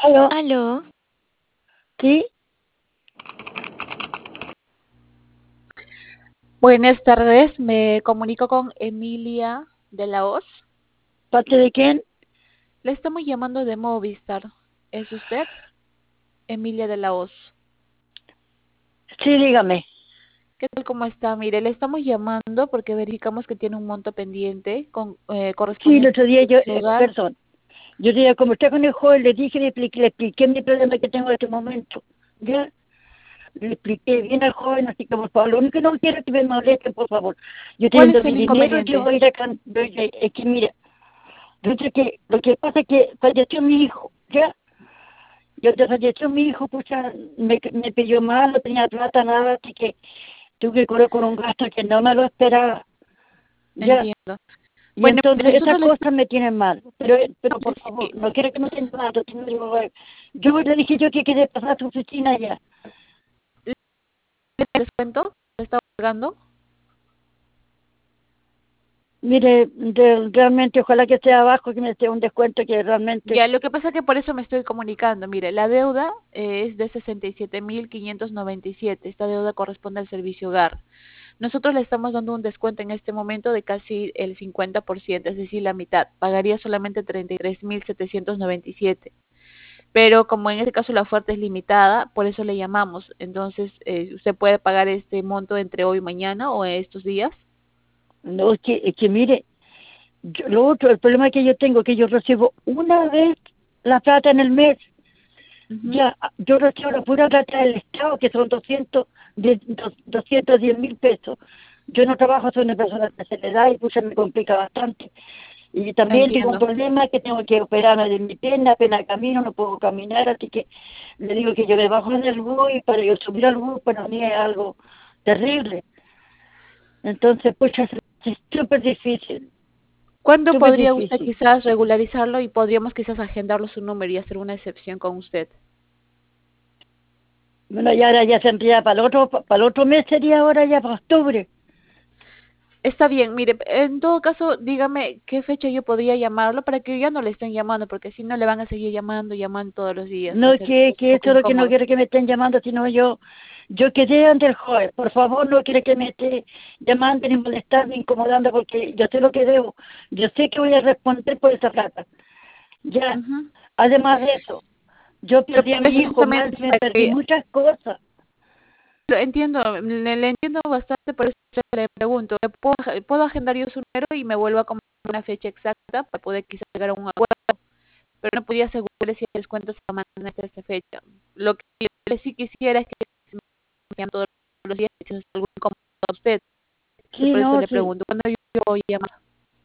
Aló, Aló, sí, Buenas tardes, me comunico con Emilia de la Hoz. ¿parte de quién? Le estamos llamando de Movistar. ¿Es usted? Emilia de la Hoz. Sí, dígame. ¿Qué tal? ¿Cómo está? Mire, le estamos llamando porque verificamos que tiene un monto pendiente Sí, el correspondiente otro día a yo, su hogar. perdón, yo día como está con el joven, le dije, le expliqué mi problema que tengo en este momento, ¿ya? Le expliqué bien al joven, así que por favor, lo único que no quiero es que me molesten, por favor. Yo ¿Cuál teniendo es mi el dinero, yo inconveniente? voy a ir acá, es que mira, lo que pasa es que falleció mi hijo, ¿ya? Yo te falleció mi hijo, pucha, me pidió mal, no tenía plata, nada, así que tuve que correr con un gasto que no me lo esperaba, ¿ya? Entiendo. Y Bueno, entonces esas nosotros le cosas me tienen mal. Pero por favor, sí, no quiero que me estén llamando. Sino yo le dije yo que quería pasar a su oficina ya. ¿le descuento? ¿Le está pagando? Mire, realmente ojalá que sea abajo, que me sea un descuento que realmente... Ya, lo que pasa es que por eso me estoy comunicando. Mire, la deuda es de 67.597. Esta deuda corresponde al servicio hogar. Nosotros le estamos dando un descuento en este momento de casi el 50%, es decir, la mitad. Pagaría solamente 33.797. Pero como en este caso la oferta es limitada, por eso le llamamos. Entonces, usted puede pagar este monto entre hoy y mañana o estos días. No, es que mire, lo otro, el problema que yo tengo es que yo recibo una vez la plata en el mes. Ujú. Ya, yo recibo la pura plata del Estado, que son 210.000 pesos. Yo no trabajo, soy una persona de tercera edad y pues se me complica bastante. Y también tengo un Entiendo. problema que tengo que operarme de mi pierna, apenas camino, no puedo caminar, así que le digo que yo me bajo del bus y para yo subir al bus para mí es algo terrible. Entonces, pues es súper difícil, ¿Cuándo súper podría usted difícil. quizás regularizarlo y podríamos quizás agendarlo su número y hacer una excepción con usted? Bueno, y ahora ya sería para el otro mes sería ahora ya para octubre. Está bien, mire, en todo caso, dígame qué fecha yo podría llamarlo para que ya no le estén llamando, porque si no le van a seguir llamando, llamando todos los días, va a No, ser un que poco eso es lo que no incómodo. quiero que me estén llamando, sino yo quedé ante el juez. Por favor, no quiero que me esté llamando ni molestando, ni incomodando, porque yo sé lo que debo. Yo sé que voy a responder por esa plata. Ya, Ujú. además de eso, yo Pero perdí a por eso mi hijo, más justamente me perdí muchas cosas. lo entiendo, le entiendo bastante, por eso le pregunto, ¿puedo agendar yo su número y me vuelvo a comunicar una fecha exacta para poder quizás llegar a un acuerdo? Pero no podía asegurarle si el descuento se va a mantener hasta esta fecha. Lo que yo sí quisiera es que se me llamen todos los días si es algo incómodo a usted. Sí, Por eso no, le sí. pregunto, ¿cuándo yo voy a llamar?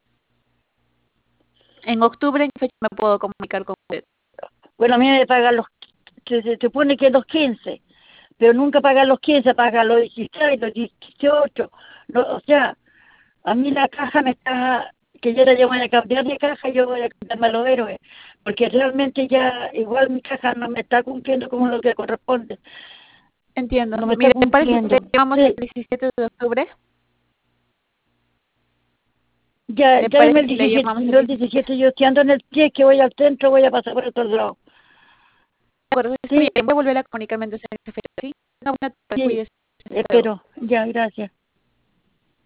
En octubre, ¿en qué fecha me puedo comunicar con usted? Bueno, a mí me pagan se supone que los 15, pero nunca pagan los 15, pagan los 16, los 18. No, o sea, a mí la caja me está, que yo ahora ya voy a cambiar de caja, yo voy a cambiarme a los héroes, porque realmente ya igual mi caja no me está cumpliendo como lo que corresponde, Entiendo. no me está Mire, ¿te parece si cumpliendo. le llamamos el Sí, 17 de octubre? ya, ¿Le llámeme parece el si le 17, llamamos si el no el 17? 17, yo estoy ando en el pie, que voy al centro, voy a pasar por otro lado. De acuerdo, está bien. Sí, Voy a volver a comunicarme entonces en esta fecha, ¿sí? Una buena tarde, sí, cuídese. Hasta luego. espero, ya, gracias.